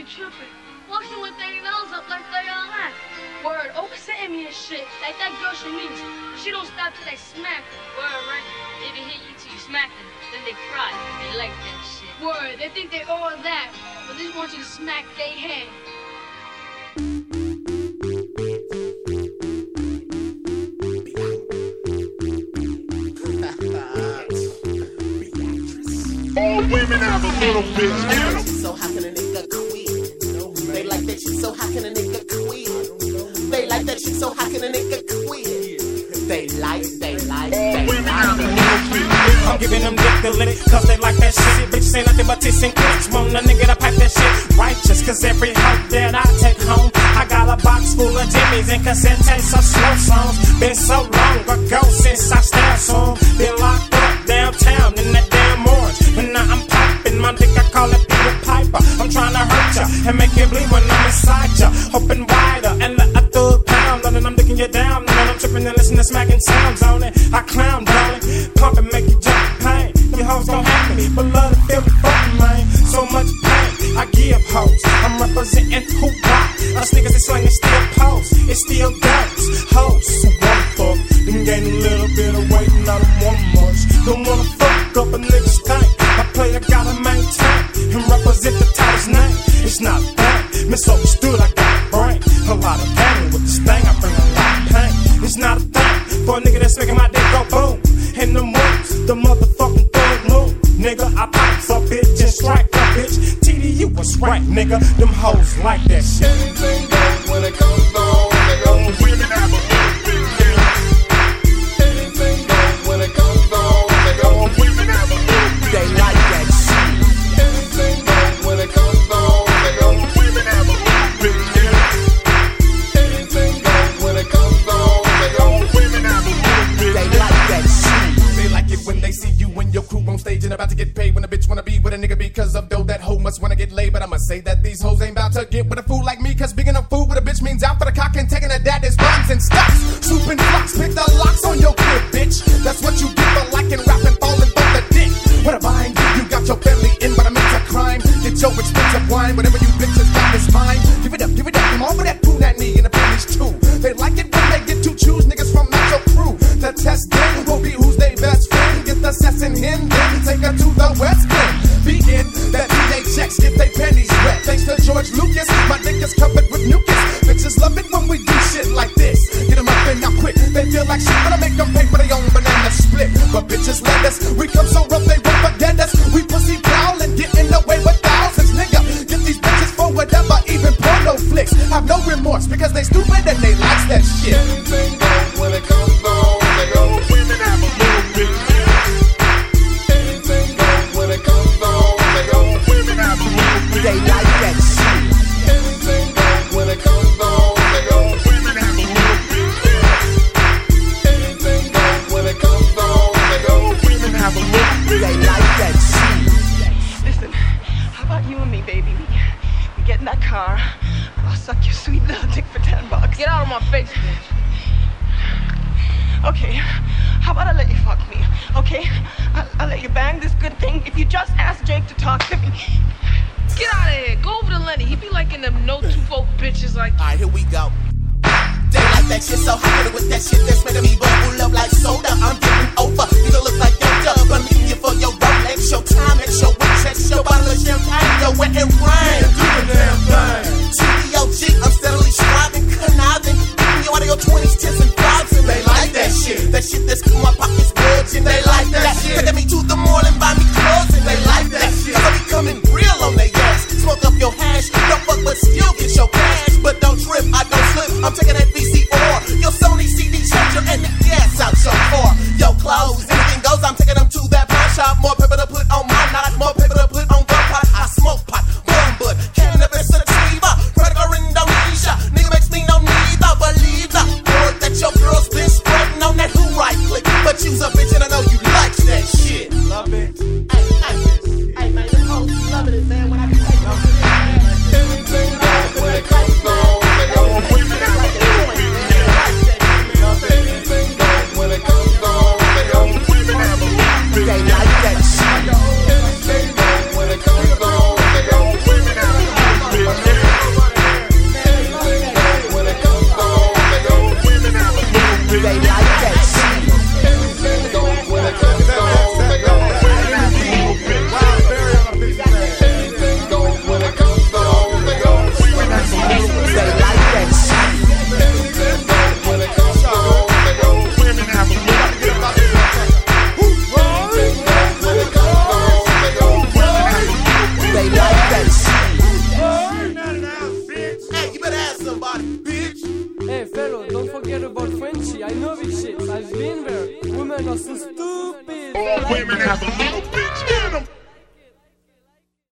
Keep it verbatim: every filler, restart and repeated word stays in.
be tripping. Walking with thirty dollars up like thirty dollars left. Word, oversetting me and shit. Like that girl she meets. She don't stop till they smack her. Word, right? They be hit you till you smack them. Then they cry. They like that shit. Word, they think they all that. But they just want you to smack their head. All women have a little bitch in them. So how can a nigga quit? They like that shit, so how can a nigga quit? They like that shit, so how can a nigga quit? They like, they like, All they women have a like. little bitch. I'm giving them dick to lick it, cause they like that shit. Bitches ain't nothing but tits and clicks. Want a nigga to pipe that shit righteous, cause every hoe that I take home, I got a box full of jimmies and cassette tapes of slow songs. Been so long ago since I stared some. Been locked up downtown in that damn orange. And now I'm popping my dick, I call it Peter Piper. I'm trying to hurt ya and make you bleed when I'm inside ya. Open wider and let a thug pound on it. I'm dicking you down and I'm tripping and listening to smacking sounds on it. I clown, darling, pump and make you jump in pain. Your hoes gon' hate me, but love to feel the fucking man. So much pain, I give hoes. I'm representing who rock. Us niggas is slanging still pose. It still goes. Hoes who wanna fuck, then gain a little bit of weight and I don't want much. Don't wanna fuck up a nigga's thing. My player gotta maintain and represent the tightest name. It's not bad, misunderstood, I got a brain. A lot of pain with this thing, I bring a lot of pain. It's not a thing for a nigga that's making my dick go boom. And the moves, the motherfucking thug move. Nigga, I pipe for bitch and strike for bitch. T D, you was right, nigga. Them hoes like that shit. Anything goes when it comes on. All women have a little bitch in them. Anything goes when it comes on. All women have a little bitch. They like that shit. Anything goes when it comes on. All women have a little bitch in them. Anything goes when it comes on. All women have a little bitch. They like that shit. They like it when they see you and your crew on stage and about to get paid. When a bitch wanna be with a nigga because of dough, that hoe must wanna get laid. But I'ma say that these hoes ain't about to get with a fool like me, cause being a fool with a bitch means out for the cock and taking a daddy's buns and stuff. Swooping flocks, pick the locks on your crib, bitch. That's what you get for liking, rapping, falling for the dick. What a bind, you got your family in, but I'm into crime. Get your expensive wine, whatever you bitches got is mine. Give it up, give it up, I'm all for that poo, that knee, and the pennies too. They like it when they get to choose niggas from Metro Crew. The test then will be who's they best friend. Get the sets in him, then take her to the West End. Begin that D J checks, get they pennies wet. Thanks to George Lucas, my dick is covered with mucus. Bitches love it when we do shit like this. Get them up and out quick, they feel like shit, but I make them pay for their own banana split. But bitches let us, we come so rough they won't forget us. We pussy prowl and get in the way with thousands, nigga. Get these bitches for whatever, even porno flicks. Have no remorse because they stupid and they like that shit. Anything goes when it comes on. All women have a little bitch in them. Anything goes when it comes on. All women have a little bitch. They like that shit. Anything goes when it comes on. All women have a little bitch in them. Anything goes when it comes on. All women have a little bitch. They like that shit. Listen, how about you and me, baby? We, we get in that car. I'll suck your sweet little dick for ten bucks. Get out of my face, bitch. Okay, how about I let you fuck me? Okay, I'll, I'll let you bang this good thing if you just ask Jake to talk to me. Get out of here. Go over to Lenny. He be liking them no two folk bitches like you. Alright, here we go. They like that shit, so hot with that shit that's making me bubble up like soda. I'm getting over. You don't look like your dub. I'm meeting you for your Rolex, your time, your Winchester, your bottle of champagne, your wet and rain. Do the damn thing. T D O G, I'm steadily striving, conniving, keeping you out of your twenties, tens, and fives, and they like that shit. That shit that's in my pockets bulging, they like that shit. Taking me to the mall and buy me clothes, and they like that shit. Cause I be coming real on they ass. Smoke up your hash, don't fuck but still get your cash. But don't trip, I don't slip, I'm taking that V C R, your Sony C D changer, and the gas out your car. Yo, clothes, anything goes, I'm taking them to that pawn shop. More paper to put on my knot, more paper to put on the pot. I smoke pot, bomb bud, somebody, bitch. Hey, fellow, don't forget about Frenchie. I know these shits. I've been there. Women are so stupid. All women have